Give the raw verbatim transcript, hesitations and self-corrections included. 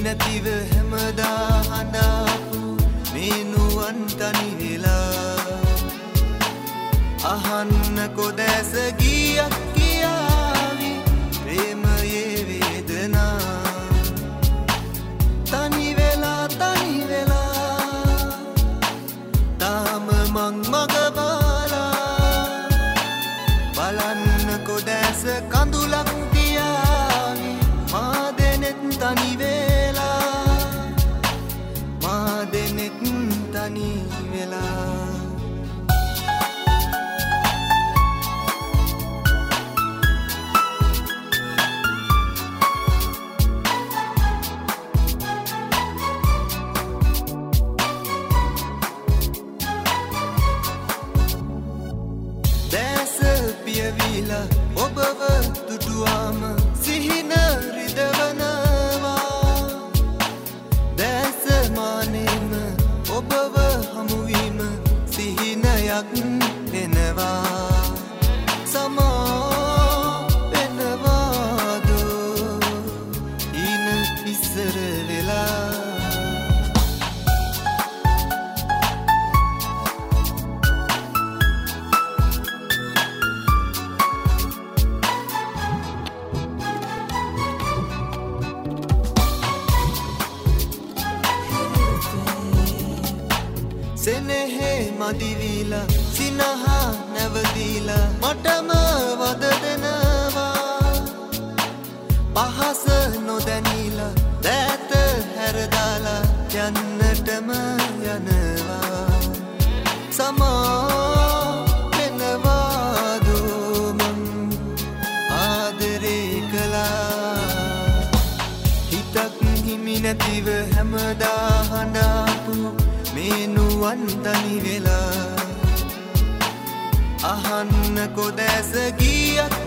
නැතිව හැමදා හඬාපු මේනුවන් තනි වෙලා අහන්න කොදැස ගියක් කියාවි ප්‍රේමයේ වේදනා තනි වෙලා තනි වෙලා තාම මං මග බලා බලන්න කොදැස කඳුලක් දියාවි මා දෙනෙත් තනි වෙලා මා දෙනෙත් තනි වෙලා ඔබව දුටුවාම සිහින රිදවනවා දැස මානෙම ඔබව හමුවීම සිහිනයක් වෙනවා සමා වෙනවාදෝ ඉන ඉස්සර වෙලා සෙනෙහෙ මදිවිලා සිනහා නැවදීලා මටම වද දෙනවා පහස නොදැනීලා දෑත හැරදාලා යන්නටම යනවා සමා වෙනවාදෝ මං ආදරේ කළා හිතක් හිමි නැතිව හැමදා හඬාපු මේනුවන් තනි වෙලා අහන්න කොදැස ගියක්